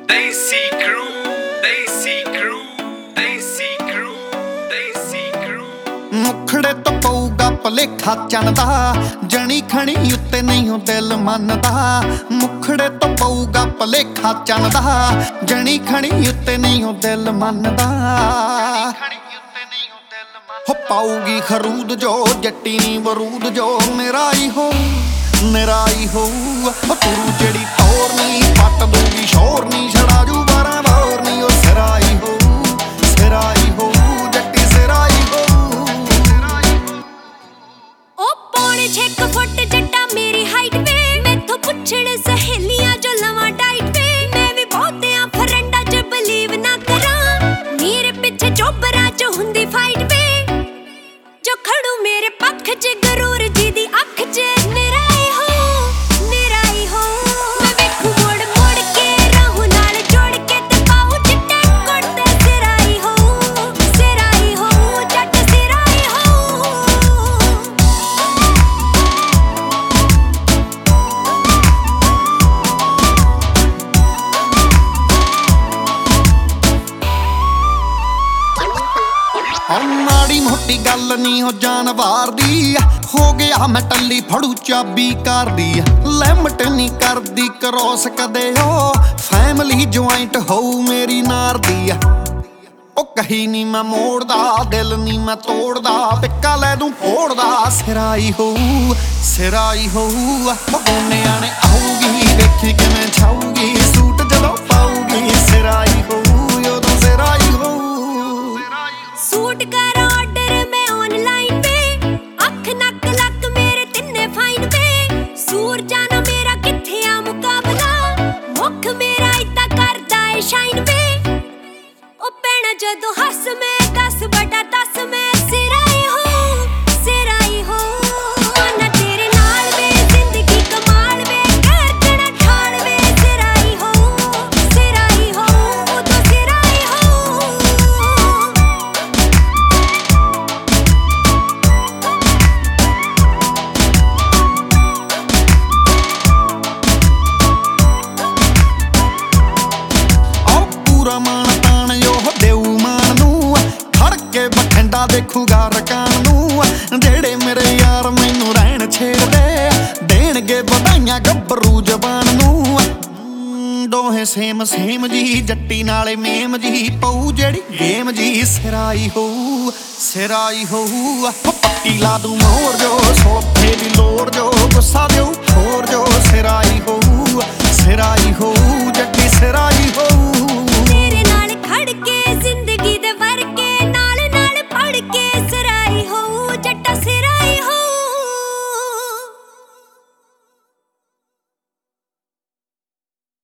Desi crew, Desi crew, Desi crew, Desi crew। ਮੁਖੜੇ ਤੋਂ ਪਊਗਾ ਭਲੇਖਾ ਚੰਦਾ, ਜਣੀ ਖਣੀ ਉੱਤੇ ਨਹੀਂ ਉਹ ਦਿਲ ਮੰਨਦਾ। ਮੁਖੜੇ ਤੋਂ ਪਊਗਾ ਭਲੇਖਾ ਚੰਦਾ, ਜਣੀ ਖਣੀ ਉੱਤੇ ਨਹੀਂ ਉਹ ਦਿਲ ਮੰਨਦਾ। ਹੋ ਪਾਊਗੀ ਖਰੂਦ ਜੋ ਜੱਟੀ ਨੀ ਬਰੂਦ ਜੋ ਮੇਰਾ ਹੀ ਹੋ ਮੇਰਾ ਹੀ ਹੋਊ। ਤੂੰ ਜਿਹੜੀ ਟੌਰ ਨੀ ਪੱਟ ਦੂਗੀ ਸ਼ੋਰ ਨੀ ਛੜਾ ਜੂ 12 ਬੋਰ ਨੀ ਉਹ ਸਿਰਾ ਹੀ ਹੋਊ ਸਿਰਾ ਹੀ ਹੋਊ ਜੱਟੀ ਸਿਰਾ ਹੀ ਹੋਊ। ਉਹ ਪੌਣੇ 6 ਫੁੱਟ ਜੱਟਾ ਮੇਰੀ ਹਾਈਟ ਵੇ, ਮੈਥੋਂ ਪੁੱਛਣ ਸਹੇਲੀਆਂ ਜੋ ਲਵਾਂ ਡਾਈਟ ਵੇ। ਮੈਂ ਵੀ ਬਹੁਤਿਆਂ ਫਰੈਂਡਾਂ 'ਚ ਬਲੀਵ ਨਾ ਕਰਾਂ, ਮੇਰੇ ਪਿੱਛੇ ਚੋਬਰਾਂ 'ਚ ਹੁੰਦੀ ਫਾਈਟ ਵੇ। ਜੋ ਖੜੂ ਮੇਰੇ ਪੱਖ 'ਚ ਗਰੂਰ ਜੀ ਦੀ ਅੱਖ 'ਚ ਮੇਰਾ ਹੀ ਹੋ ਮੇਰਾ ਹੀ ਹੋ। ਮੈਂ ਵੇਖੂ ਮੁੜ ਮੁੜ ਕੇ ਰਾਹੂ ਨਾਲ ਜੋੜ ਕੇ ਤੇ ਪਾਉ ਚਿੱਟੇ ਕੁੜਤੇ ਸਿਰਾ ਹੀ ਹੋ ਜੱਟ ਸਿਰਾ ਹੀ ਹੋ। ਮਾੜੀ ਮੋਟੀ ਗੱਲ ਨੀ ਹੋ ਜਾਨਵਾਰ ਦੀ, ਹੋ ਗਿਆ ਮੈਂ ਟੱਲੀ ਫੜੂ ਚਾਬੀ ਕਰਦੀ। ਲਿਮਟ ਨੀ ਕਰਦੀ ਕਰੋਸ ਕਦੇ ਉਹ, ਫੈਮਿਲੀ ਜੁਆਇੰਟ ਹੋਊ ਮੇਰੀ ਨਾਰ ਦੀ। ਉਹ ਕਹੀ ਨੀ ਮੈਂ ਮੋੜਦਾ ਦਿਲ ਨੀ ਮੈਂ ਤੋੜਦਾ, ਟਿੱਕਾ ਲੈ ਦੂੰ ਫੋੜਦਾ ਸਿਰਾ ਹੀ ਹੋਊ ਸਿਰਾ ਹੀ ਹੋਊ। ਬਗੋਨਿਆਂ ਨੇ ਆਊਗੀ ਦੇਖੀ ਕਿਵੇਂ ਛਾਊਗੀ, ਸੂਟ ਜਦੋਂ ਪਾਊਗੀ ਸਿਰਾ ਹੀ ਹੋਊ ਉਦੋਂ ਸਿਰਾ ਹੀ ਹੋਊ। ਸੂਟ ਕਰ ਆਰਡਰ ਮੈਂ ਆਨਲਾਈਨ ਵੇ, ਅੱਖ ਨੱਕ ਲੱਕ ਮੇਰੇ ਤਿੰਨੇ ਫਾਈਨ ਵੇ। ਸੂਰ ਜਾਣਾ ਮੇਰਾ ਕਿੱਥੇ ਆ ਮੁਕਾਬਲਾ, ਮੁੱਖ ਮੇਰਾ ਇਦਾਂ ਕਰਦਾ ਏ ਸ਼ਾਈਨ ਵੇ। ਉਹ ਭੈਣਾ ਜਦੋਂ ਹੱਸ ਮੈਂ 10/10 ਮੈਂ ਸਿਰਾ ਹੀ ਹੋ ਸਿਰਾ ਹੀ ਹੋ। ਮਾਨਾ ਤੇਰੇ ਨਾਲ ਵੇ ਜ਼ਿੰਦਗੀ ਕਮਾਲ ਵੇ, ਕਰਕਣਾ ਠਾਲ ਵੇ ਸਿਰਾ ਹੀ ਹੋ ਉਦੋਂ ਸਿਰਾ ਹੀ ਹੋ। ਮਾਣ ਤਾਣ ਉਹ ਦੇਊ ਮਾਨ ਨੂੰ, ਖੜ ਕੇ ਬਠਿੰਡਾ ਦੇਖੂਗਾ ਰਕਾਨ ਨੂੰ। ਜਿਹੜੇ ਮੇਰੇ ਯਾਰ ਮੈਨੂੰ ਰਹਿਣ ਛੇੜਦੇ, ਦੇਣਗੇ ਵਧਾਈਆਂ ਗੱਭਰੂ ਜ਼ਬਾਨ ਨੂੰ। ਦੋਹੇ ਸੇਮ ਸੇਮ ਜੀ ਜੱਟੀ ਨਾਲੇ ਮੇਮ ਜੀ, ਪਊ ਜਿਹੜੀ ਗੇਮ ਜੀ ਸਿਰਾ ਹੀ ਹੋਊ ਸਿਰਾ ਹੀ ਹੋਊ। ਪੱਟੀ ਲਾ ਦੂੰ ਮੋਰ ਜੋ ਸੋਥੇ ਦੀ ਲੋੜ ਜੋ, ਗੁੱਸਾ ਦਿਓ ਹੋਰ ਜੋ ਸਿਰਾ ਹੀ